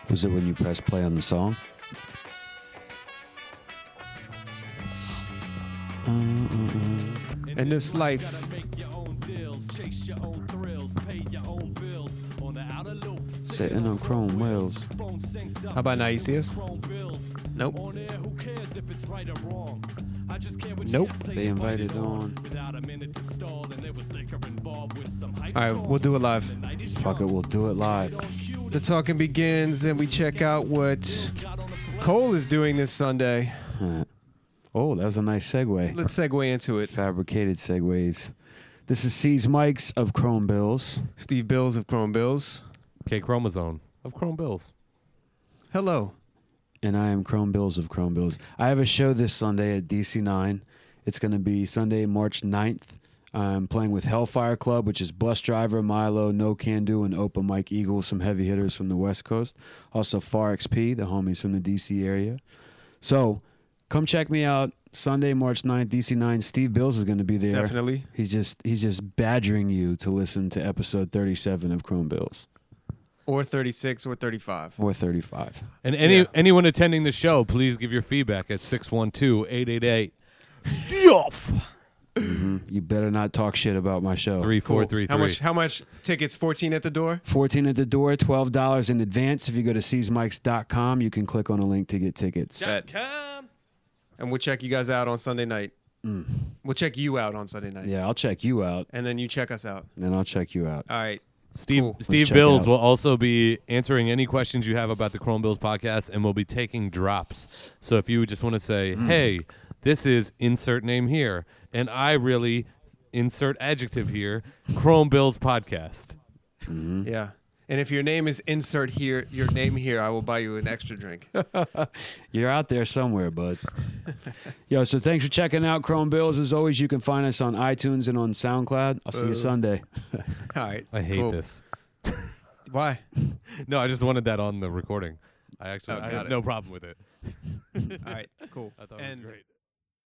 Was it when you press play on the song? In this life, sitting on chrome wheels. how about now? You see us? Nope. Nope. They invited on. All right, we'll do it live. Fuck it, we'll do it live. The talking begins, and we check out what Cole is doing this Sunday. Oh, that was a nice segue. Let's segue into it. Fabricated segues. This is C's Mikes of Chrome Bills. Steve Bills of Chrome Bills. K Chromosome of Chrome Bills. Hello. And I am Chrome Bills of Chrome Bills. I have a show this Sunday at DC9. It's going to be Sunday, March 9th. I'm playing with Hellfire Club, which is Bus Driver, Milo, No Can Do, and Open Mike Eagle, some heavy hitters from the West Coast. Also Far XP, the homies from the DC area. So come check me out Sunday, March 9th, DC9. Steve Bills is going to be there. Definitely. He's just badgering you to listen to episode 37 of Chrome Bills. Or 36 or 35. Or 35. And anyone attending the show, please give your feedback at 612-888-DIOF. You better not talk shit about my show. 3433. How much tickets? 14 at the door? 14 at the door, $12 in advance. If you go to csmikes.com, you can click on a link to get tickets. Bet. And we'll check you guys out on Sunday night. We'll check you out on Sunday night. Yeah, I'll check you out, And then you check us out. and I'll check you out. All right. Steve Cool. Steve check Bills out. will also be answering any questions you have about the Chrome Bills podcast, and we'll be taking drops. So if you just want to say, hey, this is insert name here, and I really insert adjective here, Chrome Bills podcast. Yeah. And if your name is insert here, your name here, I will buy you an extra drink. You're out there somewhere, bud. Yo, so thanks for checking out Chrome Bills. As always, you can find us on iTunes and on SoundCloud. I'll see you Sunday. All right. I hate cool. this. Why? No, I just wanted that on the recording. I got have it. no problem with it. All right. Cool. I thought it was great.